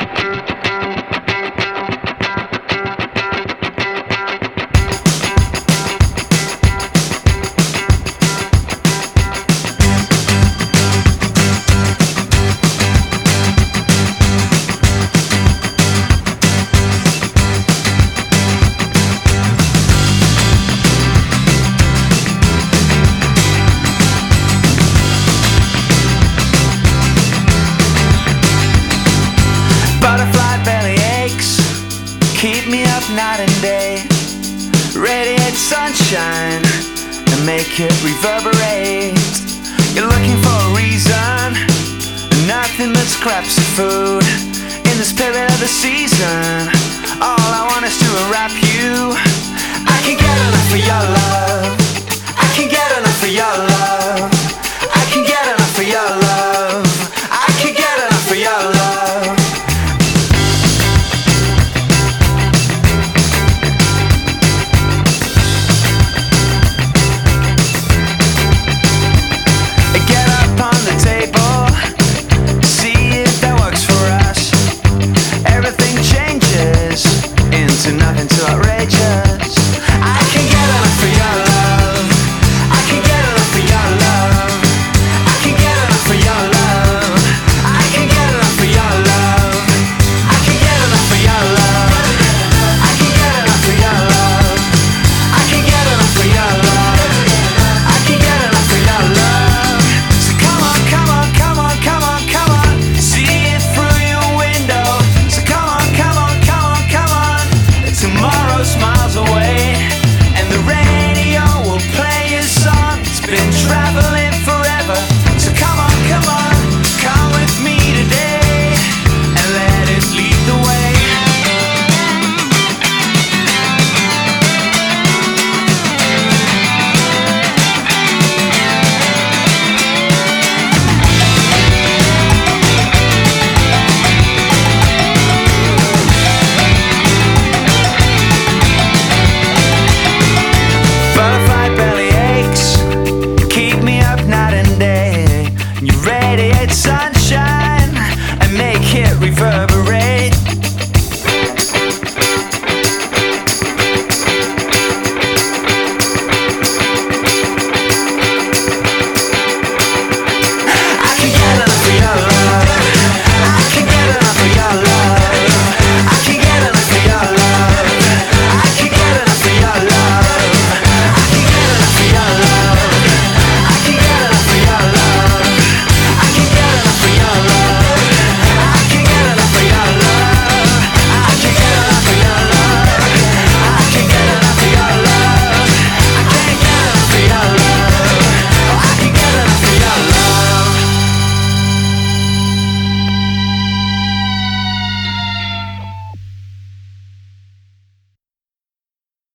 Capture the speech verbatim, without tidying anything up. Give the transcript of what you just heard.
Butterfly belly aches, keep me up night and day. Radiate sunshine and make it reverberate. You're looking for a reason, nothing but scraps of food. In the spirit of the season, all I want is to wrap you. I can't get enough of your love. I can't get enough of your love. I can't get enough of your love. I can't get enough of your love. Nothing too outrageous. I can get enough of your love. I can get enough of your love. I can get enough of your love. I can get enough of your love. I can get enough of your love. I can get enough of your love. I can get enough of your love. I can get enough of your love. So come on, come on, come on, come on, come on. See it through your window. So come on, come on, come on, come on. Tomorrow smiles away, and the radio will play a song. It's been traveling forever. So come on, come on, come with me today, and let it lead the way. Radiate sunshine and make it reverberate.